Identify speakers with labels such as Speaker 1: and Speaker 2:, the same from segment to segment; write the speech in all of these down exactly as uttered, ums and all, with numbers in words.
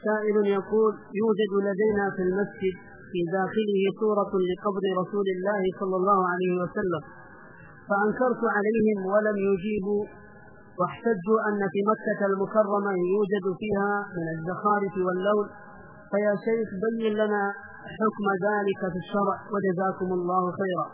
Speaker 1: سائل يقول: يوجد لدينا في المسجد في داخله صورة لقبر رسول الله صلى الله عليه وسلم، فأنكرت عليهم ولم يجيبوا، واحتجوا أن في مكة المكرمة يوجد فيها من الزخارف واللون، فيا شيخ بين لنا حكم ذلك في الشرع وجزاكم الله خيرا.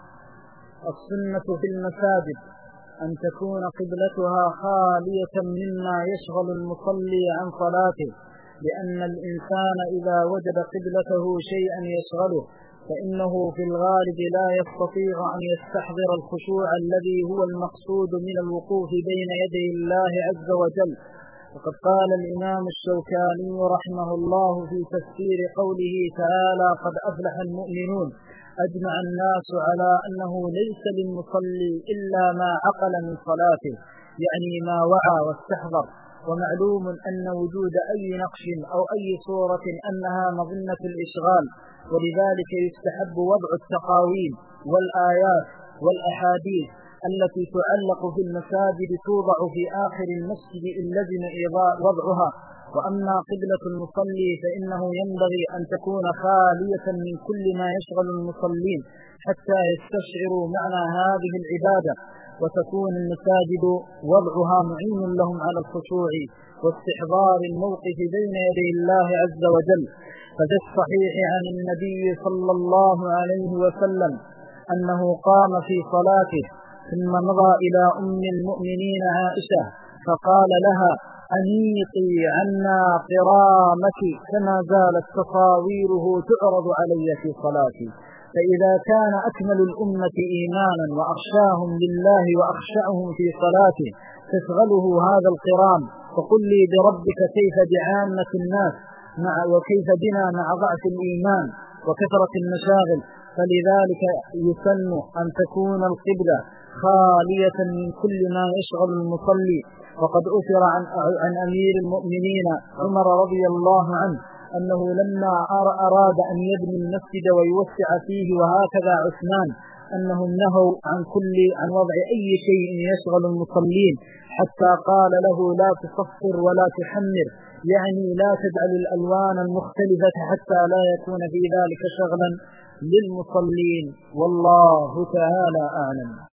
Speaker 2: السنة في المساجد أن تكون قبلتها خالية مما يشغل المصلي عن صلاته، لأن الإنسان إذا وجد قبلته شيئا يشغله فإنه في الغالب لا يستطيع أن يستحضر الخشوع الذي هو المقصود من الوقوف بين يدي الله عز وجل. وقد قال الإمام الشوكاني رحمه الله في تفسير قوله تعالى: قد أفلح المؤمنون، أجمع الناس على أنه ليس للمصلي إلا ما عقل من صلاته، يعني ما وعى واستحضر. ومعلوم أن وجود أي نقش أو أي صورة أنها مظنة الإشغال، ولذلك يستحب وضع التقاويم والآيات والأحاديث التي تعلق في المساجد توضع في آخر المسجد إن لزم وضعها. وأما قبلة المصلي فإنه ينبغي أن تكون خالية من كل ما يشغل المصلين حتى يستشعروا معنى هذه العبادة، وتكون المساجد وضعها معين لهم على الخشوع واستحضار الموقف بين يدي الله عز وجل. ففي الصحيح عن النبي صلى الله عليه وسلم أنه قام في صلاته ثم مضى إلى أم المؤمنين عائشة فقال لها: أنيقي عنا قرامك، كما زالت تصاويره تعرض علي في صلاتي. فإذا كان أكمل الأمة إيمانا وأخشاهم لله وأخشعهم في صلاته تشغله هذا القرام، فقل لي بربك كيف بعامة الناس مع وكيف بنا مع ضعف الإيمان وكثرة المشاغل. فلذلك يسن أن تكون القبلة خالية من كل ما يشغل المصلي. وقد أثر عن, عن أمير المؤمنين عمر رضي الله عنه أنه لما أراد أن يبني المسجد ويوسع فيه، وهكذا عثمان، أنهم نهوا عن كل عن وضع أي شيء يشغل المصلين، حتى قال له: لا تصفر ولا تحمر، يعني لا تجعل الألوان المختلفة حتى لا يكون في ذلك شغلا للمصلين. والله تعالى أعلم.